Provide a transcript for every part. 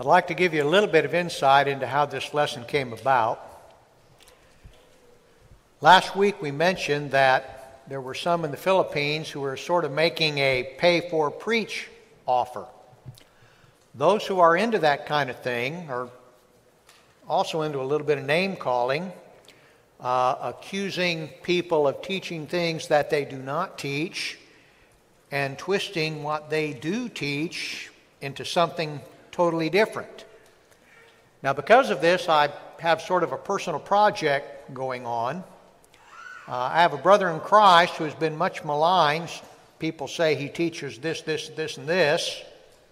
I'd like to give you a little bit of insight into how this lesson came about. Last week we mentioned that there were some in the Philippines who were sort of making a pay-for-preach offer. Those who are into that kind of thing are also into a little bit of name-calling, accusing people of teaching things that they do not teach, and twisting what they do teach into something totally different. Now, because of this, I have sort of a personal project going on. I have a brother in Christ who has been much maligned. People say he teaches this, and this,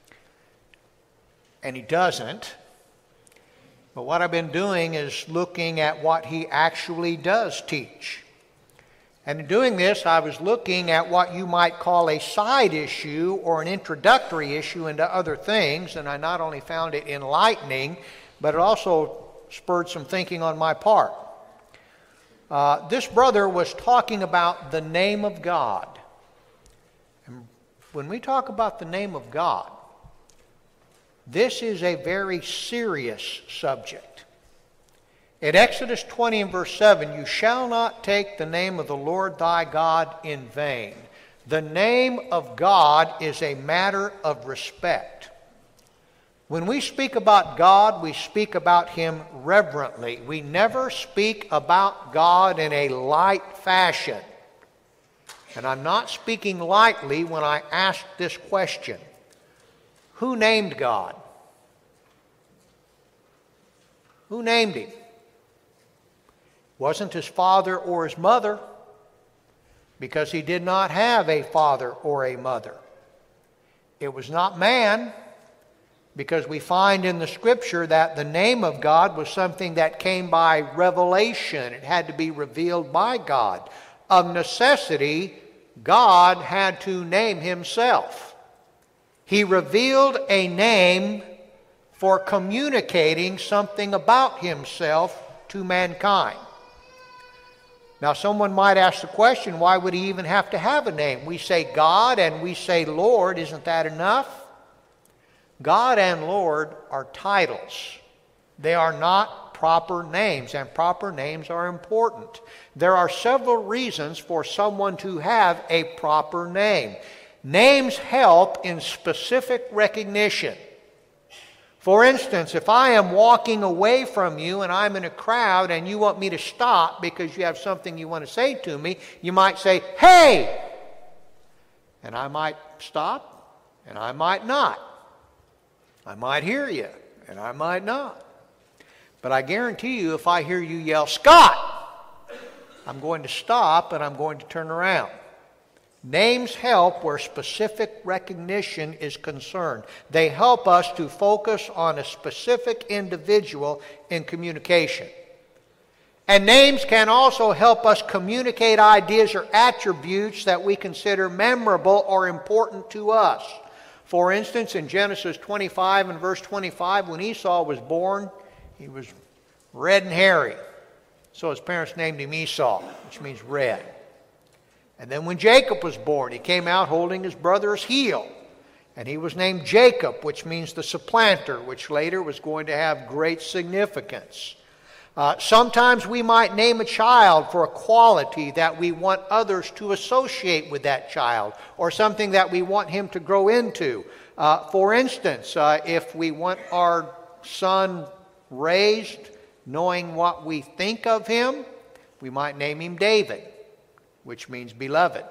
and he doesn't. But what I've been doing is looking at what he actually does teach. And in doing this, I was looking at what you might call a side issue or an introductory issue into other things, and I not only found it enlightening, but it also spurred some thinking on my part. This brother was talking about the name of God. And when we talk about the name of God, this is a very serious subject. In Exodus 20 and verse 7, you shall not take the name of the Lord thy God in vain. The name of God is a matter of respect. When we speak about God, we speak about Him reverently. We never speak about God in a light fashion. And I'm not speaking lightly when I ask this question. Who named God? Who named Him? Wasn't his father or his mother, because he did not have a father or a mother. It was not man, because we find in the Scripture that the name of God was something that came by revelation. It had to be revealed by God. Of necessity, God had to name Himself. He revealed a name for communicating something about Himself to mankind. Now, someone might ask the question, why would He even have to have a name? We say God and we say Lord. Isn't that enough? God and Lord are titles. They are not proper names, and proper names are important. There are several reasons for someone to have a proper name. Names help in specific recognition. For instance, if I am walking away from you and I'm in a crowd and you want me to stop because you have something you want to say to me, you might say, "Hey!" And I might stop and I might not. I might hear you and I might not. But I guarantee you, if I hear you yell, "Scott!" I'm going to stop and I'm going to turn around. Names help where specific recognition is concerned. They help us to focus on a specific individual in communication. And names can also help us communicate ideas or attributes that we consider memorable or important to us. For instance, in Genesis 25 and verse 25, when Esau was born, he was red and hairy. So his parents named him Esau, which means red. And then when Jacob was born, he came out holding his brother's heel. And he was named Jacob, which means the supplanter, which later was going to have great significance. Sometimes we might name a child for a quality that we want others to associate with that child, or something that we want him to grow into. For instance, if we want our son raised knowing what we think of him, we might name him David, which means beloved.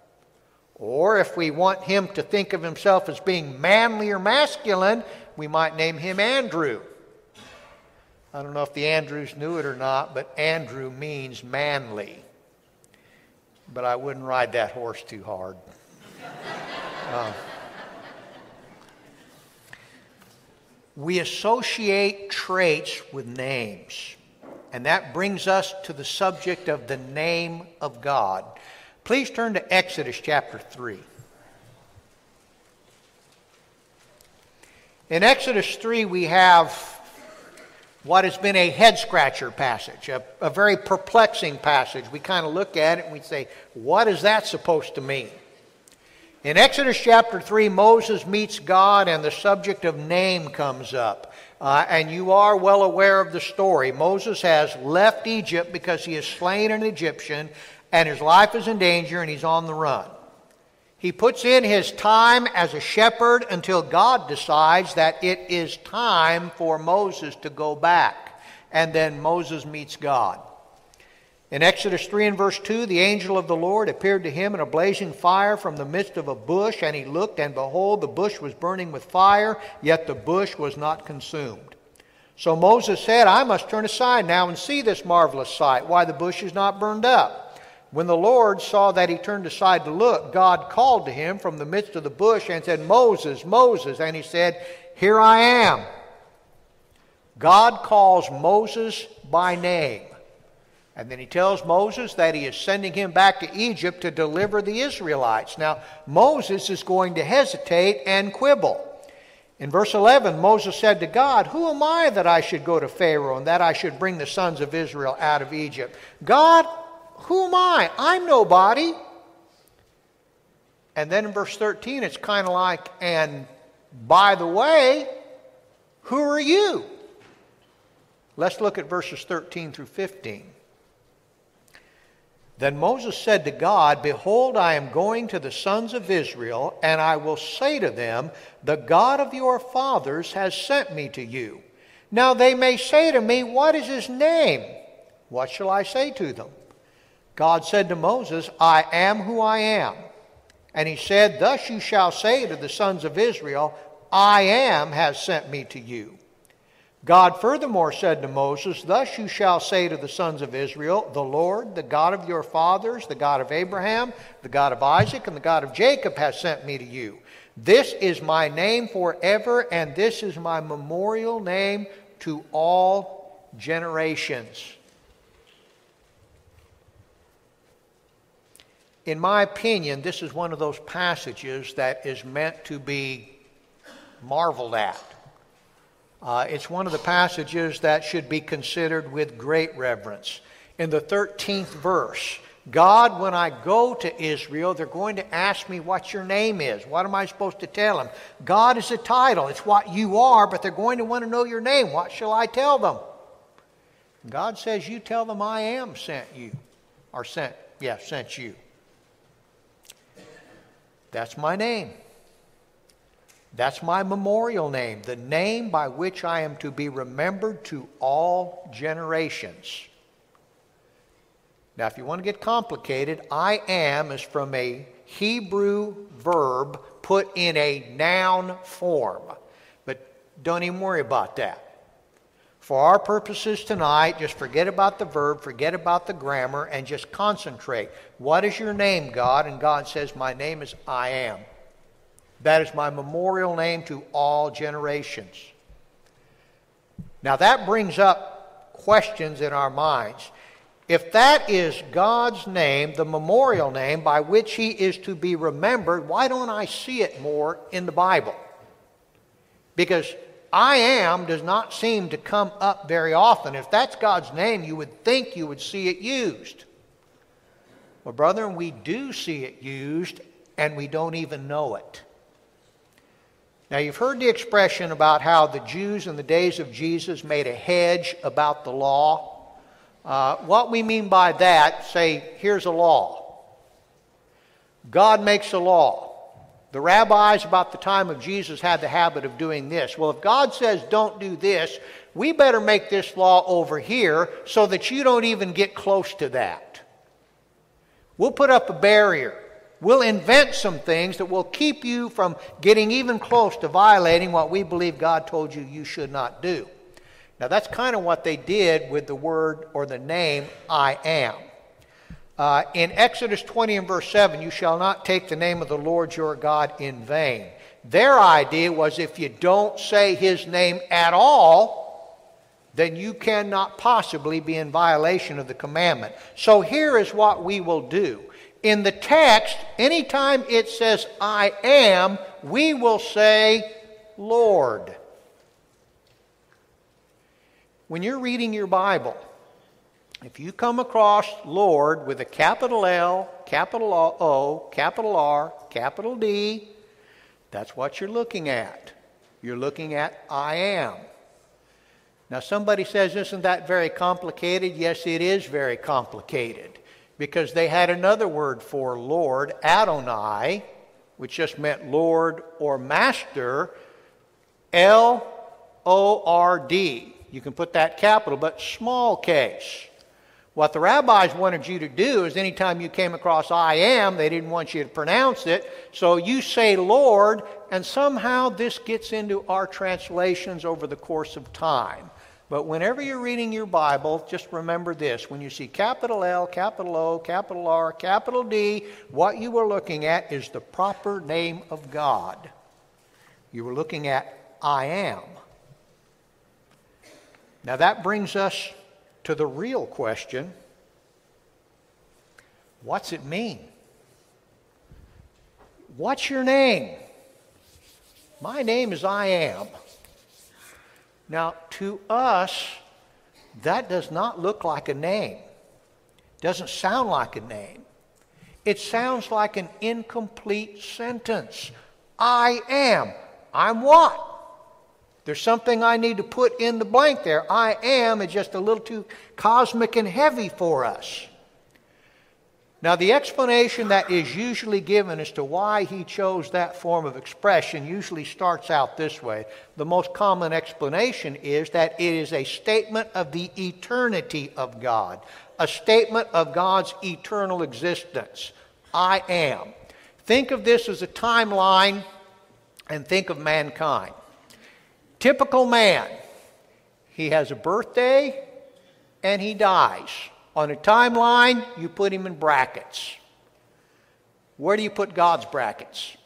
Or if we want him to think of himself as being manly or masculine, we might name him Andrew. I don't know if the Andrews knew it or not, but Andrew means manly. But I wouldn't ride that horse too hard. We associate traits with names. And that brings us to the subject of the name of God. Please turn to Exodus chapter 3. In Exodus 3, we have what has been a head-scratcher passage, a very perplexing passage. We kind of look at it and we say, what is that supposed to mean? In Exodus chapter 3, Moses meets God and the subject of name comes up. And you are well aware of the story. Moses has left Egypt because he has slain an Egyptian and his life is in danger and he's on the run. He puts in his time as a shepherd until God decides that it is time for Moses to go back. And then Moses meets God. In Exodus 3 and verse 2, the angel of the Lord appeared to him in a blazing fire from the midst of a bush, and he looked, and behold, the bush was burning with fire, yet the bush was not consumed. So Moses said, I must turn aside now and see this marvelous sight, why the bush is not burned up. When the Lord saw that he turned aside to look, God called to him from the midst of the bush and said, Moses, Moses. And he said, Here I am. God calls Moses by name. And then he tells Moses that he is sending him back to Egypt to deliver the Israelites. Now, Moses is going to hesitate and quibble. In verse 11, Moses said to God, Who am I that I should go to Pharaoh and that I should bring the sons of Israel out of Egypt? God, who am I? I'm nobody. And then in verse 13, it's kind of like, and by the way, who are you? Let's look at verses 13 through 15. Then Moses said to God, Behold, I am going to the sons of Israel, and I will say to them, The God of your fathers has sent me to you. Now they may say to me, What is his name? What shall I say to them? God said to Moses, I am who I am. And he said, Thus you shall say to the sons of Israel, I am has sent me to you. God furthermore said to Moses, Thus you shall say to the sons of Israel, The Lord, the God of your fathers, the God of Abraham, the God of Isaac, and the God of Jacob has sent me to you. This is my name forever, and this is my memorial name to all generations. In my opinion, this is one of those passages that is meant to be marveled at. It's one of the passages that should be considered with great reverence. In the 13th verse, God, when I go to Israel, they're going to ask me what your name is. What am I supposed to tell them? God is a title. It's what you are, but they're going to want to know your name. What shall I tell them? God says, you tell them I am sent you. Or sent you. That's my name. That's my memorial name, the name by which I am to be remembered to all generations. Now, if you want to get complicated, I am is from a Hebrew verb put in a noun form. But don't even worry about that. For our purposes tonight, just forget about the verb, forget about the grammar, and just concentrate. What is your name, God? And God says, my name is I am. That is my memorial name to all generations. Now that brings up questions in our minds. If that is God's name, the memorial name by which he is to be remembered, why don't I see it more in the Bible? Because I am does not seem to come up very often. If that's God's name, you would think you would see it used. Well, brethren, we do see it used, and we don't even know it. Now, you've heard the expression about how the Jews in the days of Jesus made a hedge about the law. What we mean by that, say, here's a law. God makes a law. The rabbis about the time of Jesus had the habit of doing this. Well, if God says don't do this, we better make this law over here so that you don't even get close to that. We'll put up a barrier. We'll invent some things that will keep you from getting even close to violating what we believe God told you you should not do. Now that's kind of what they did with the word or the name I am. In Exodus 20 and verse 7, you shall not take the name of the Lord your God in vain. Their idea was if you don't say his name at all, then you cannot possibly be in violation of the commandment. So here is what we will do. In the text, anytime it says I am, we will say Lord. When you're reading your Bible, If you come across Lord with a capital L, capital O, capital R, capital D, that's what you're looking at. You're looking at I am. Now somebody says, isn't that very complicated? Yes, it is very complicated, because they had another word for Lord, Adonai, which just meant Lord or Master, L-O-R-D. You can put that capital, but small case. What the rabbis wanted you to do is anytime you came across I am, they didn't want you to pronounce it, so you say Lord, and somehow this gets into our translations over the course of time. But whenever you're reading your Bible, just remember this. When you see capital L, capital O, capital R, capital D, what you were looking at is the proper name of God. You were looking at I am. Now that brings us to the real question. What's it mean? What's your name? My name is I am. Now, to us, that does not look like a name. Doesn't sound like a name. It sounds like an incomplete sentence. I am. I'm what? There's something I need to put in the blank there. I am is just a little too cosmic and heavy for us. Now, the explanation that is usually given as to why he chose that form of expression usually starts out this way. The most common explanation is that it is a statement of the eternity of God, a statement of God's eternal existence. I am. Think of this as a timeline and think of mankind. Typical man. He has a birthday and he dies. On a timeline, you put him in brackets. Where do you put God's brackets?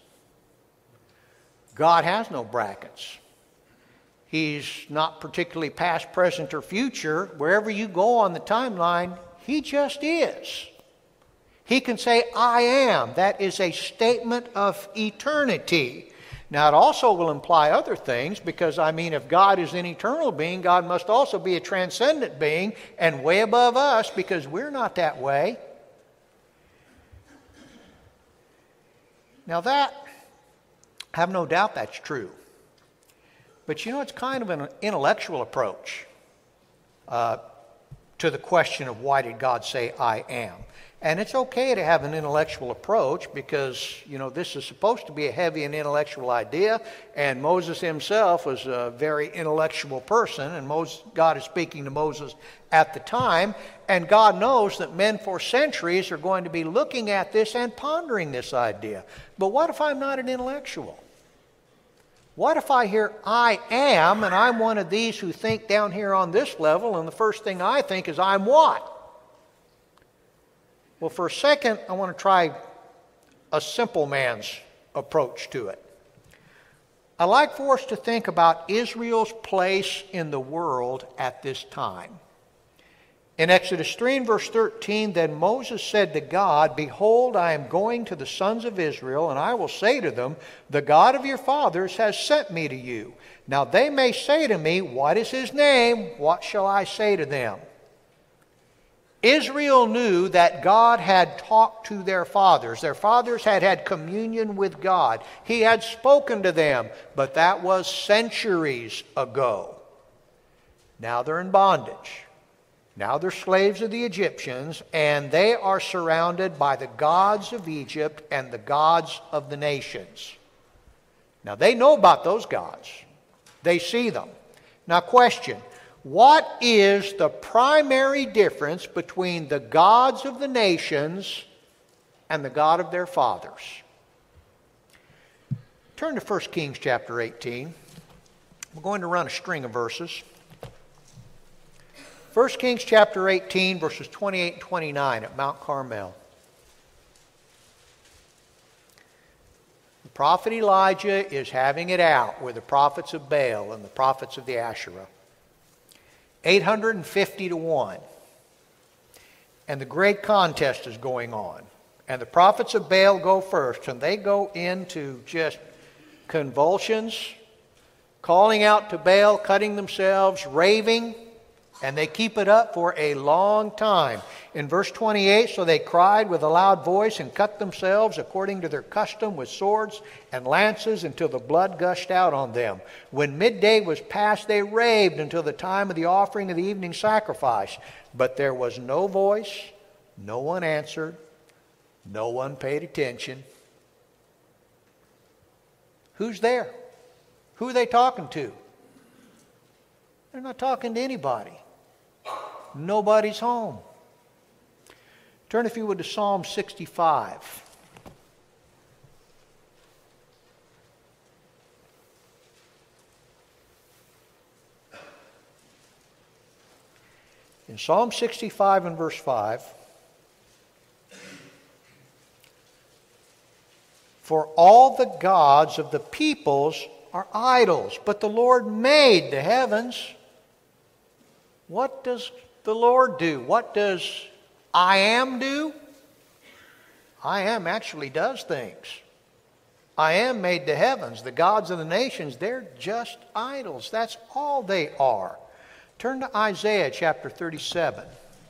God has no brackets. He's not particularly past, present, or future. Wherever you go on the timeline, he just is. He can say, I am. That is a statement of eternity. Now, it also will imply other things, because, if God is an eternal being, God must also be a transcendent being and way above us, because we're not that way. Now that, I have no doubt that's true. But it's kind of an intellectual approach to the question of why did God say I am. And it's okay to have an intellectual approach because, this is supposed to be a heavy and intellectual idea, and Moses himself was a very intellectual person, and God is speaking to Moses at the time, and God knows that men for centuries are going to be looking at this and pondering this idea. But what if I'm not an intellectual? What if I hear I am, and I'm one of these who think down here on this level, and the first thing I think is I'm what? Well, for a second, I want to try a simple man's approach to it. I'd like for us to think about Israel's place in the world at this time. In Exodus 3 and verse 13, then Moses said to God, behold, I am going to the sons of Israel, and I will say to them, the God of your fathers has sent me to you. Now they may say to me, what is his name? What shall I say to them? Israel knew that God had talked to their fathers. Their fathers had had communion with God. He had spoken to them, but that was centuries ago. Now they're in bondage. Now they're slaves of the Egyptians, and they are surrounded by the gods of Egypt and the gods of the nations. Now they know about those gods. They see them. Now question. What is the primary difference between the gods of the nations and the God of their fathers? Turn to 1 Kings chapter 18. We're going to run a string of verses. 1 Kings chapter 18, verses 28 and 29 at Mount Carmel. The prophet Elijah is having it out with the prophets of Baal and the prophets of the Asherah. 850 to 1. And the great contest is going on. And the prophets of Baal go first, and they go into just convulsions, calling out to Baal, cutting themselves, raving. And they keep it up for a long time. In verse 28, so they cried with a loud voice and cut themselves according to their custom with swords and lances until the blood gushed out on them. When midday was past, they raved until the time of the offering of the evening sacrifice. But there was no voice, no one answered, no one paid attention. Who's there? Who are they talking to? They're not talking to anybody. Nobody's home. Turn, if you would, to Psalm 65. In Psalm 65 and verse 5, for all the gods of the peoples are idols, but the Lord made the heavens. What does the Lord do? What does I Am do? I Am actually does things. I Am made the heavens. The gods of the nations, they're just idols. That's all they are. Turn to Isaiah chapter 37.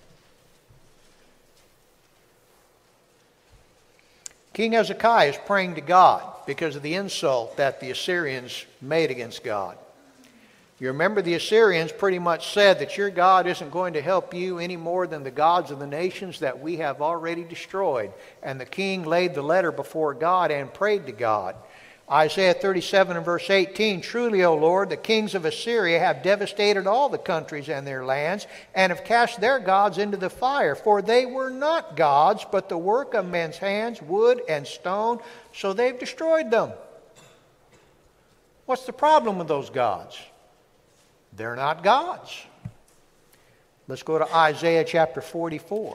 King Hezekiah is praying to God because of the insult that the Assyrians made against God. You remember the Assyrians pretty much said that your God isn't going to help you any more than the gods of the nations that we have already destroyed. And the king laid the letter before God and prayed to God. Isaiah 37 and verse 18, truly, O Lord, the kings of Assyria have devastated all the countries and their lands, and have cast their gods into the fire. For they were not gods, but the work of men's hands, wood and stone, so they've destroyed them. What's the problem with those gods? They're not gods. Let's go to Isaiah chapter 44.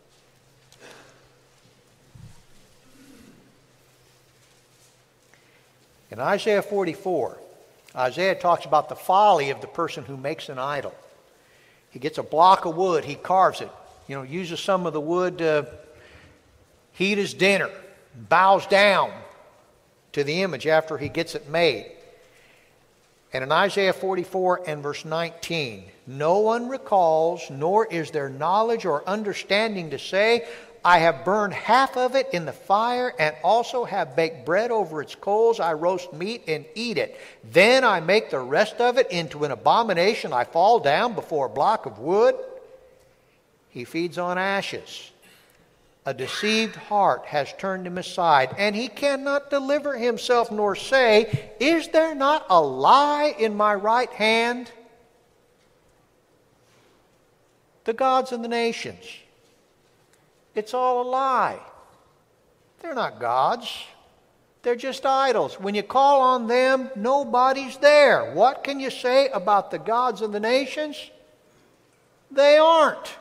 In Isaiah 44, Isaiah talks about the folly of the person who makes an idol. He gets a block of wood, he carves it, uses some of the wood to heat his dinner, bows down to the image after he gets it made. And in Isaiah 44 and verse 19, no one recalls, nor is there knowledge or understanding to say, I have burned half of it in the fire, and also have baked bread over its coals. I roast meat and eat it. Then I make the rest of it into an abomination. I fall down before a block of wood. He feeds on ashes. A deceived heart has turned him aside, and he cannot deliver himself, nor say, is there not a lie in my right hand? The gods of the nations. It's all a lie. They're not gods. They're just idols. When you call on them, nobody's there. What can you say about the gods of the nations? They aren't.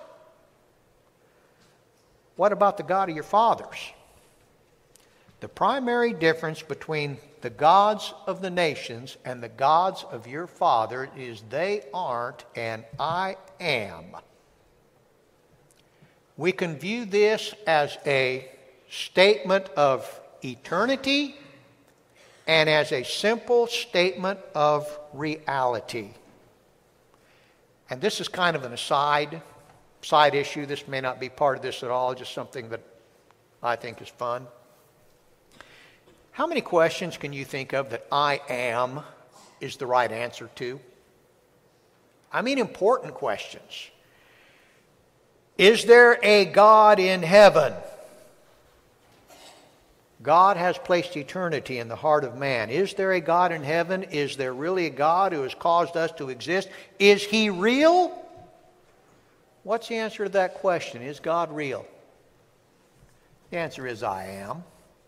What about the God of your fathers? The primary difference between the gods of the nations and the gods of your father is they aren't and I am. We can view this as a statement of eternity and as a simple statement of reality. And this is kind of an side issue. This may not be part of this at all, just something that I think is fun. How many questions can you think of that I am is the right answer to? I mean important questions. Is there a God in heaven? God has placed eternity in the heart of man. Is there a God in heaven? Is there really a God who has caused us to exist? Is He real? What's the answer to that question? Is God real? The answer is I am.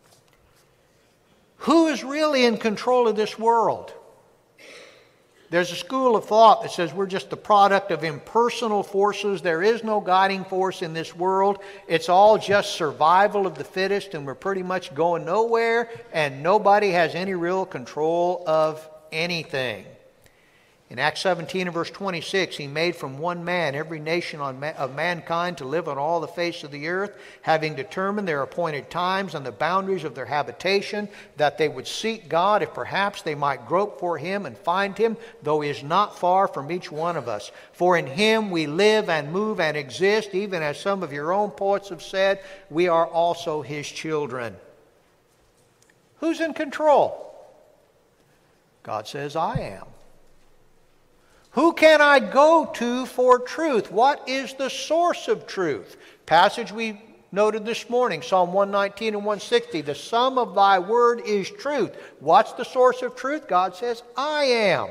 Who is really in control of this world? There's a school of thought that says we're just the product of impersonal forces. There is no guiding force in this world. It's all just survival of the fittest, and we're pretty much going nowhere, and nobody has any real control of anything. In Acts 17 and verse 26, He made from one man every nation of mankind to live on all the face of the earth, having determined their appointed times and the boundaries of their habitation, that they would seek God, if perhaps they might grope for Him and find Him, though He is not far from each one of us. For in Him we live and move and exist, even as some of your own poets have said, we are also His children. Who's in control? God says, I am. Who can I go to for truth? What is the source of truth? Passage we noted this morning, Psalm 119 and 160. The sum of thy word is truth. What's the source of truth? God says, I am.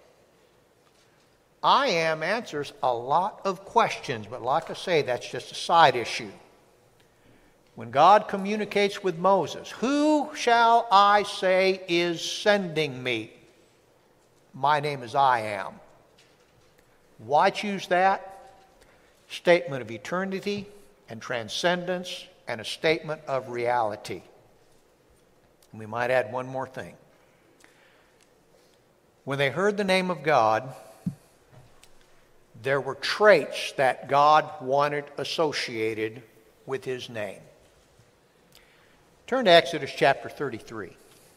I am answers a lot of questions, but like I say, that's just a side issue. When God communicates with Moses, who shall I say is sending me? My name is I am. Why choose that? Statement of eternity and transcendence and a statement of reality. And we might add one more thing. When they heard the name of God, there were traits that God wanted associated with His name. Turn to Exodus chapter 33.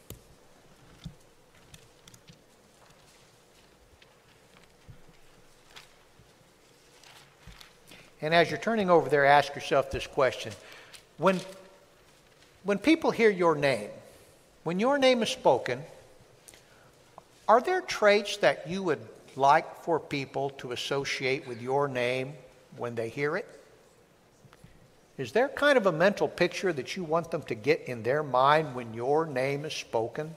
And as you're turning over there, ask yourself this question. When people hear your name, when your name is spoken, are there traits that you would like for people to associate with your name when they hear it? Is there kind of a mental picture that you want them to get in their mind when your name is spoken?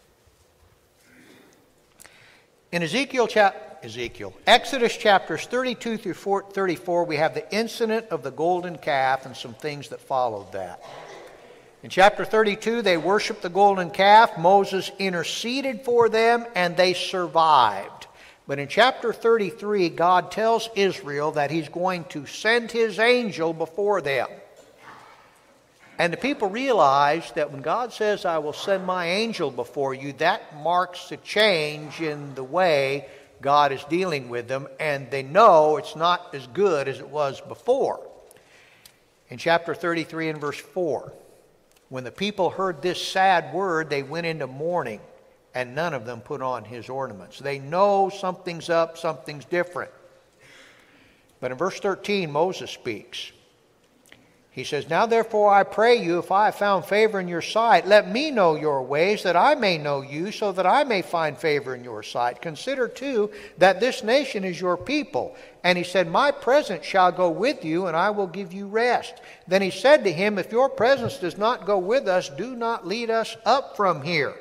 In Exodus chapters 32 through 34, we have the incident of the golden calf and some things that followed that. In chapter 32, they worshiped the golden calf. Moses interceded for them, and they survived. But in chapter 33, God tells Israel that He's going to send His angel before them. And the people realize that when God says, I will send my angel before you, that marks a change in the way God is dealing with them, and they know it's not as good as it was before. In chapter 33 and verse 4, when the people heard this sad word, they went into mourning, and none of them put on his ornaments. They know something's up, something's different. But in verse 13, Moses speaks. He says, Now therefore I pray you, if I have found favor in your sight, let me know your ways, that I may know you, so that I may find favor in your sight. Consider too that this nation is your people. And he said, My presence shall go with you, and I will give you rest. Then he said to him, If your presence does not go with us, do not lead us up from here.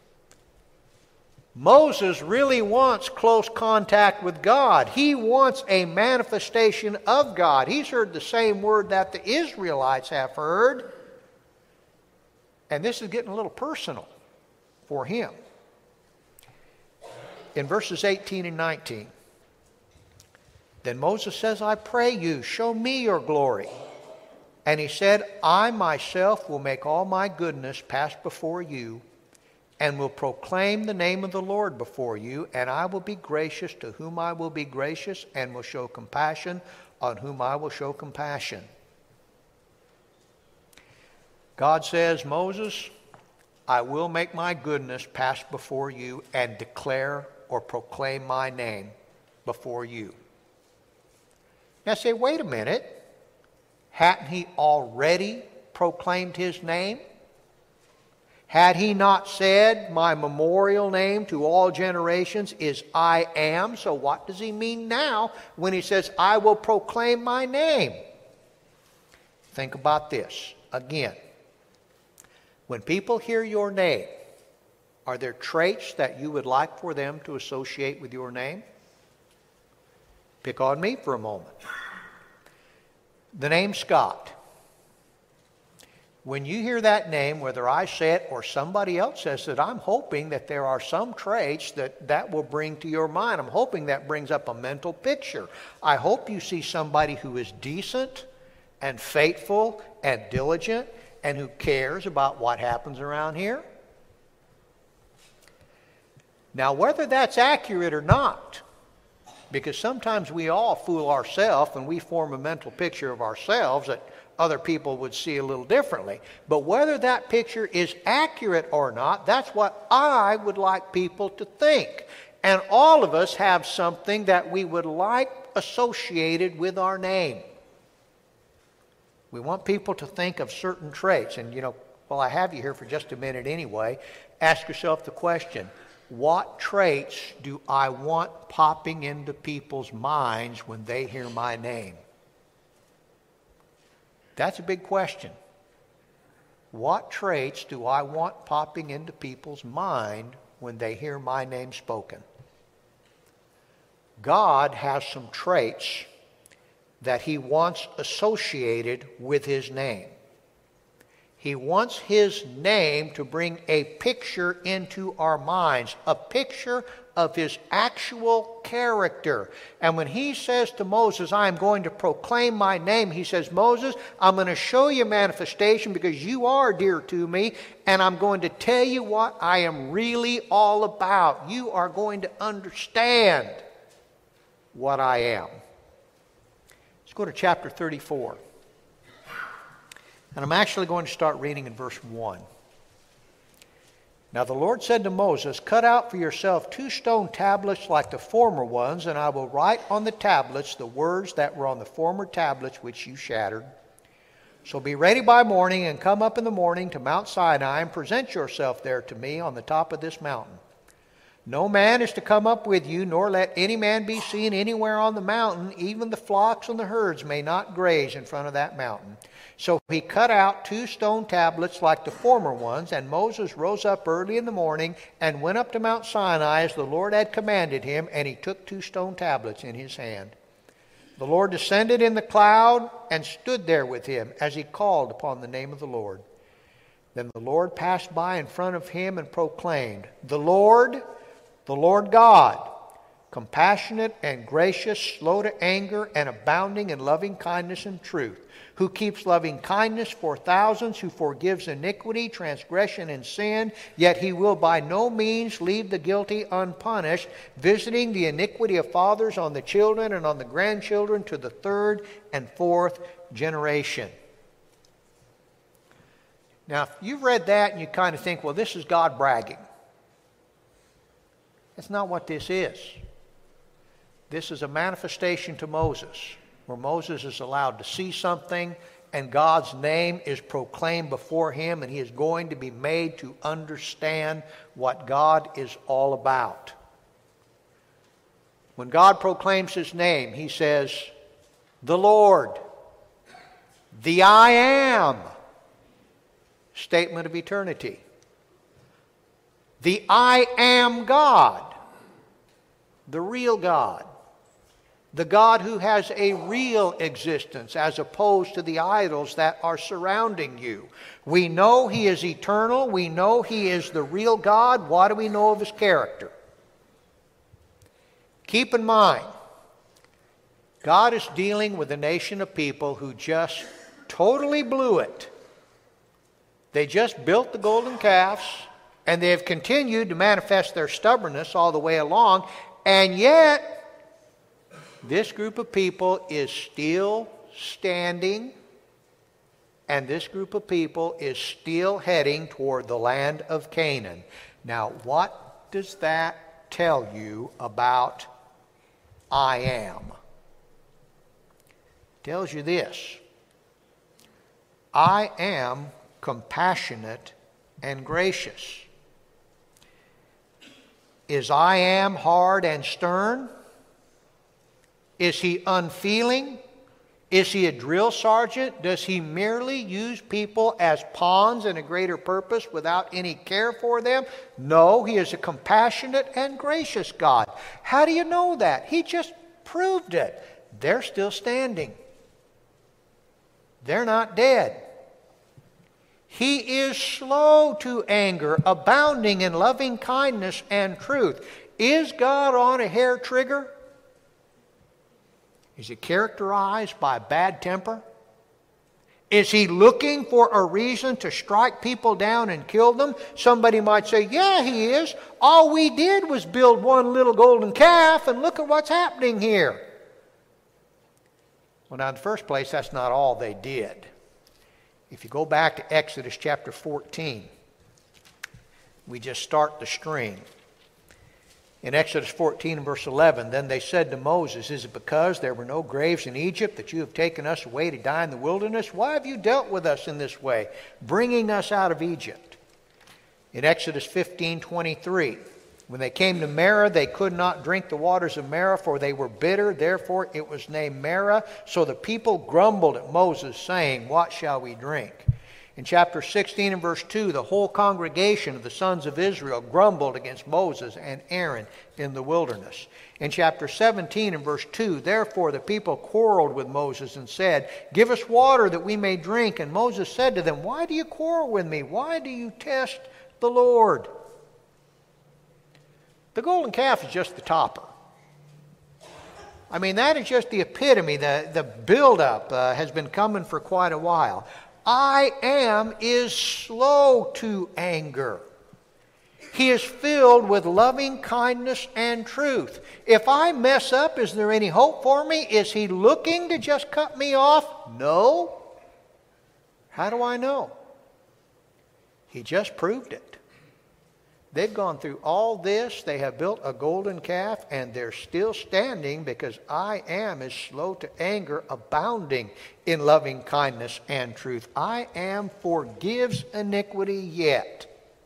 Moses really wants close contact with God. He wants a manifestation of God. He's heard the same word that the Israelites have heard. And this is getting a little personal for him. In verses 18 and 19, then Moses says, I pray you, show me your glory. And he said, I myself will make all my goodness pass before you, and will proclaim the name of the Lord before you, and I will be gracious to whom I will be gracious, and will show compassion on whom I will show compassion. God says, Moses, I will make my goodness pass before you and declare or proclaim my name before you. Now say, wait a minute. Hadn't he already proclaimed his name? Had he not said, my memorial name to all generations is I am? So what does he mean now when he says, I will proclaim my name? Think about this again. When people hear your name, are there traits that you would like for them to associate with your name? Pick on me for a moment. The name Scott. When you hear that name, whether I say it or somebody else says it, I'm hoping that there are some traits that will bring to your mind. I'm hoping that brings up a mental picture. I hope you see somebody who is decent and faithful and diligent and who cares about what happens around here. Now, whether that's accurate or not, because sometimes we all fool ourselves and we form a mental picture of ourselves that other people would see a little differently. But whether that picture is accurate or not, that's what I would like people to think. And all of us have something that we would like associated with our name. We want people to think of certain traits. And while I have you here for just a minute anyway, ask yourself the question, what traits do I want popping into people's minds when they hear my name? That's a big question. What traits do I want popping into people's mind when they hear my name spoken? God has some traits that He wants associated with His name. He wants His name to bring a picture into our minds, a picture of His actual character. And when He says to Moses, I am going to proclaim my name, He says, Moses, I'm going to show you manifestation because you are dear to me, and I'm going to tell you what I am really all about. You are going to understand what I am. Let's go to chapter 34. And I'm actually going to start reading in verse 1. Now the Lord said to Moses, cut out for yourself 2 stone tablets like the former ones, and I will write on the tablets the words that were on the former tablets which you shattered. So be ready by morning and come up in the morning to Mount Sinai and present yourself there to me on the top of this mountain. No man is to come up with you, nor let any man be seen anywhere on the mountain. Even the flocks and the herds may not graze in front of that mountain. So he cut out 2 stone tablets like the former ones, and Moses rose up early in the morning and went up to Mount Sinai as the Lord had commanded him, and he took 2 stone tablets in his hand. The Lord descended in the cloud and stood there with him as he called upon the name of the Lord. Then the Lord passed by in front of him and proclaimed, the Lord God, compassionate and gracious, slow to anger, and abounding in loving kindness and truth, who keeps loving kindness for thousands, who forgives iniquity, transgression, and sin, yet He will by no means leave the guilty unpunished, visiting the iniquity of fathers on the children and on the grandchildren to the 3rd and 4th generation. Now, if you've read that and you kind of think, well, this is God bragging. That's not what this is. This is a manifestation to Moses, where Moses is allowed to see something and God's name is proclaimed before him, and he is going to be made to understand what God is all about. When God proclaims His name, He says, the Lord, the I am, statement of eternity. The I am God, the real God. The God who has a real existence as opposed to the idols that are surrounding you. We know He is eternal. We know He is the real God. What do we know of His character? Keep in mind, God is dealing with a nation of people who just totally blew it. They just built the golden calves, and they have continued to manifest their stubbornness all the way along, and yet this group of people is still standing, and this group of people is still heading toward the land of Canaan. Now, what does that tell you about I am? It tells you this: I am compassionate and gracious. Is I am hard and stern? Is He unfeeling? Is He a drill sergeant? Does He merely use people as pawns in a greater purpose without any care for them? No, He is a compassionate and gracious God. How do you know that? He just proved it. They're still standing. They're not dead. He is slow to anger, abounding in loving kindness and truth. Is God on a hair trigger? Is He characterized by bad temper? Is he looking for a reason to strike people down and kill them? Somebody might say, yeah, he is. All we did was build one little golden calf, and look at what's happening here. Well, now, in the first place, that's not all they did. If you go back to Exodus chapter 14, we just start the string. In Exodus 14 and verse 11, then they said to Moses, is it because there were no graves in Egypt that you have taken us away to die in the wilderness? Why have you dealt with us in this way, bringing us out of Egypt? In Exodus 15:23, when they came to Marah, they could not drink the waters of Marah, for they were bitter. Therefore it was named Marah. So the people grumbled at Moses, saying, what shall we drink? In chapter 16 and verse 2, the whole congregation of the sons of Israel grumbled against Moses and Aaron in the wilderness. In chapter 17 and verse 2, therefore the people quarreled with Moses and said, give us water that we may drink. And Moses said to them, why do you quarrel with me? Why do you test the Lord? The golden calf is just the topper. I mean, that is just the epitome. The buildup has been coming for quite a while. I am is slow to anger. He is filled with loving kindness and truth. If I mess up, is there any hope for me? Is he looking to just cut me off? No. How do I know? He just proved it. They've gone through all this. They have built a golden calf, and they're still standing because I am is slow to anger, abounding in loving kindness and truth. I am forgives iniquity yet.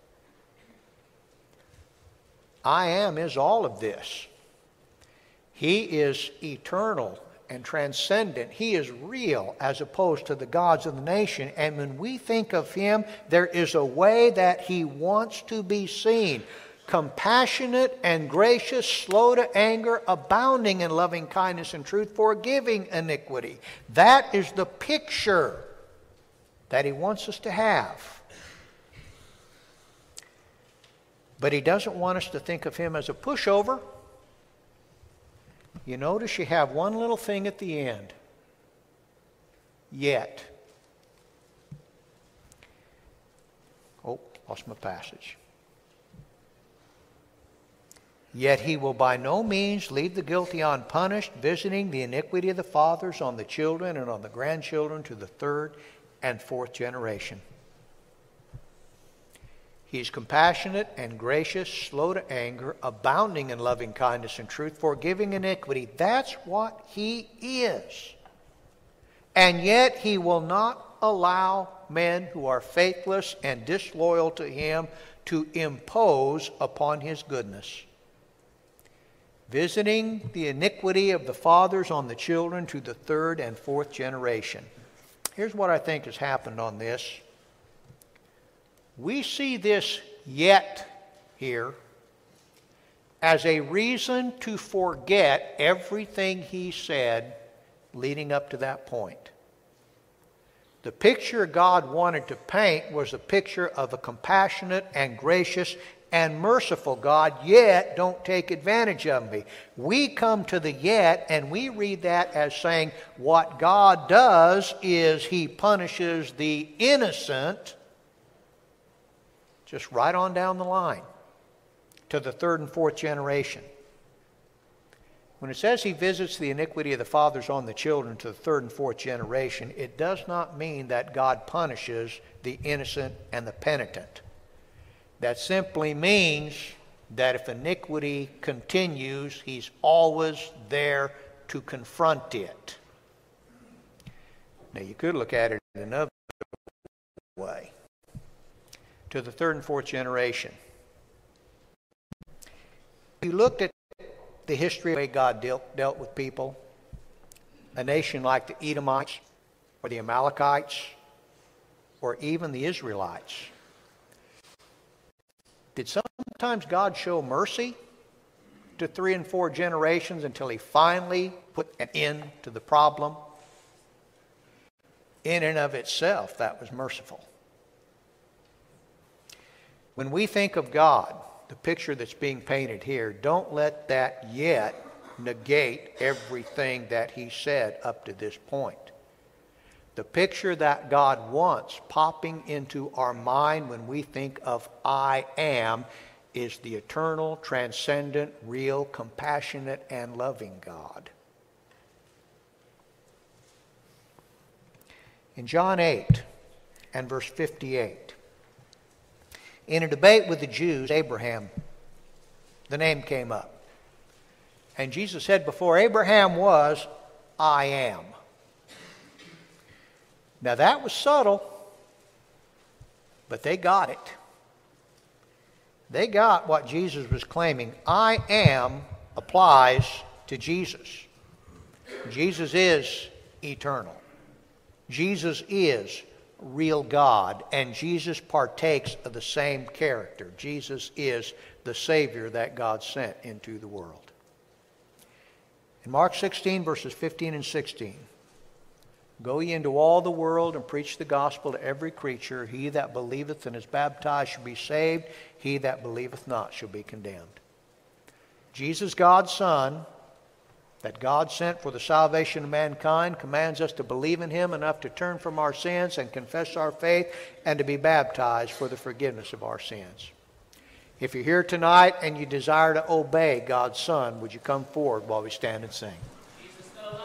I am is all of this. He is eternal and transcendent. He is real as opposed to the gods of the nation. And when we think of him, there is a way that he wants to be seen. Compassionate and gracious, slow to anger, abounding in loving kindness and truth, forgiving iniquity. That is the picture that he wants us to have. But he doesn't want us to think of him as a pushover. You notice you have one little thing at the end. Yet. Oh, lost my passage. Yet he will by no means leave the guilty unpunished, visiting the iniquity of the fathers on the children and on the grandchildren to the third and fourth generation. He is compassionate and gracious, slow to anger, abounding in loving kindness and truth, forgiving iniquity. That's what he is. And yet he will not allow men who are faithless and disloyal to him to impose upon his goodness. Visiting the iniquity of the fathers on the children to the third and fourth generation. Here's what I think has happened on this. We see this yet here as a reason to forget everything he said leading up to that point. The picture God wanted to paint was a picture of a compassionate and gracious and merciful God, yet don't take advantage of me. We come to the yet and we read that as saying what God does is he punishes the innocent just right on down the line to the third and fourth generation. When it says he visits the iniquity of the fathers on the children to the third and fourth generation, it does not mean that God punishes the innocent and the penitent. That simply means that if iniquity continues, he's always there to confront it. Now you could look at it in another way. To the third and fourth generation. If you looked at the history of the way God dealt with people, a nation like the Edomites or the Amalekites or even the Israelites, did sometimes God show mercy to 3 and 4 generations until he finally put an end to the problem? In and of itself, that was merciful. When we think of God, the picture that's being painted here, don't let that yet negate everything that he said up to this point. The picture that God wants popping into our mind when we think of I am is the eternal, transcendent, real, compassionate, and loving God. In John 8 and verse 58, in a debate with the Jews, Abraham, the name came up. And Jesus said, before Abraham was, I am. Now that was subtle, but they got it. They got what Jesus was claiming. I am applies to Jesus. Jesus is eternal. Jesus is real God, and Jesus partakes of the same character. Jesus is the Savior that God sent into the world. In Mark 16, verses 15 and 16, go ye into all the world and preach the gospel to every creature. He that believeth and is baptized shall be saved. He that believeth not shall be condemned. Jesus, God's Son, that God sent for the salvation of mankind, commands us to believe in Him enough to turn from our sins and confess our faith and to be baptized for the forgiveness of our sins. If you're here tonight and you desire to obey God's Son, would you come forward while we stand and sing?